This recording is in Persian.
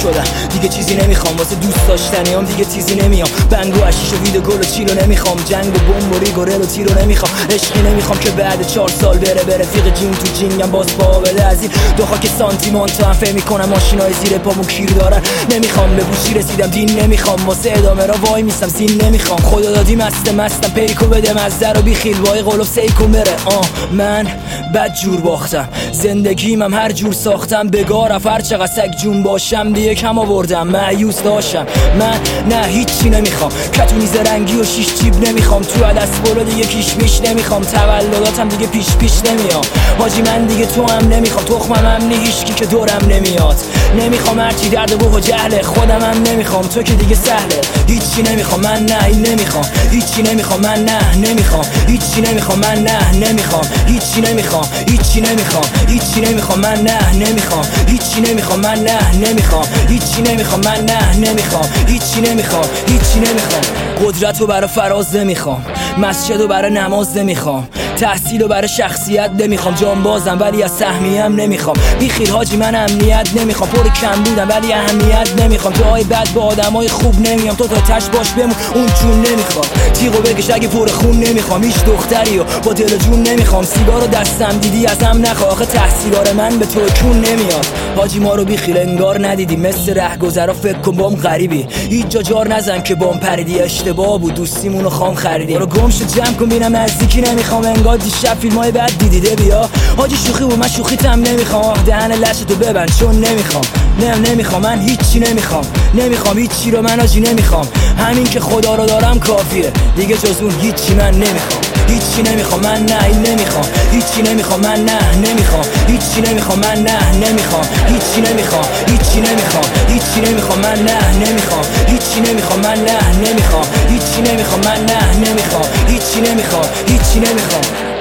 شدم دیگه چیزی نمیخوام، واسه دوست داشتنیام دیگه تیزی نمیام. بنگ و اشیش و وید و گل و چیلو نمیخوام، جنگ و بمب و ریگ و رل و تیرو نمیخوام. عشقی نمیخوام که بعد 4 سال بره رفیق جین تو جینگم باز پا بده از این دو خاک سانتیمانتا. هم فهم میکنم ماشینای زیر پامون کیر دارن. نمیخوام به بوشی رسیدم دین نمیخوام، واسه ادامه را وای میستم سین نمیخوام. خدا دادی مستم پیکو بده مزه رو بیخیل وای قلوب سیکو بره. من بد جور باختم، زندگیم هر جور ساختم. بگارف هر چقدر سگ جون باشم دیگه کم آوردم، مایوس داشتم. من نه هیچی نمیخوام، کتونی زرنگی و شیش جیب نمیخوام. تو دست برو دیگه کیش میش نمیخوام، تولداتم دیگه پیش نمیام. حاجی من دیگه تو هم نمیخوام، تخمم هم نی هیچکی که دورم نمیاد. نمیخوام هرچی درد و جهله، خودم هم نمیخوام تو که دیگه سهله. هیچی نمیخوام من نه این نمیخوام، هیچی نمیخوام من نه نمیخوام، هیچی نمیخوام من نه نمیخوام، هیچی نمیخوام، هیچی نمیخوام، هیچی نمیخوام من نه نمیخوام، هیچی نمیخوام من نه نمیخوام، هیچی نمیخوام من نه نمیخوام، هیچی نمیخوام، هیچی نمیخوام. قدرتو برای فراز نمیخوام، مسجدو برای نماز نمیخوام، تحصیلو برای شخصیت نمیخوام. جانبازم ولی از سهمیم نمیخوام. بیخیر حاجی من امنیت نمیخوام، پر کم بودم ولی اهمیت نمیخوام. جای بد با آدمای خوب نمیام، تو تا تش باش بمون اون جون نمیخوام. تیغو بکش اگه پر خون نمیخوام، هیچ دختریو با دل و جون نمیخوام. سیگارو دستم دیدی ازم نخواه، آخه تحصیلار من به تو کون نمیاد. حاجی ما رو بیخیر انگار ندیدی، مثل رهگذرا فکر کن بام غریبی. هیچ جا جار نزن که بام پریدی، اشتباه بود دوستیمونو خام خریدی. برو گمشو جمع کن بینم نزدیکی نمیخوام، انگار دیشب فیلمای بد دیدیده بیا. حاجی شوخی بود من شوخیتم نمیخوام، دهن لشتو ببند چون نمیخوام. نمیخوام من هیچی نمیخوام هیچی رو من حاجی نمیخوام. همین که خدا رو دارم کافیه، دیگه جز اون هیچی من نمیخوام. هیچی نمیخوام من نه این نمیخوام، هیچی نمیخوام من نه نمیخوام، هیچی نمیخوام من نه نمیخوام، هیچی نمیخوام، هیچی نمیخوام، هیچی نمیخوام من نه نمیخوام، هیچی نمیخوام من نه نمیخوام، هیچی نمیخوام من نه نمیخوام، هیچی نمیخوام، هیچی نمیخوام.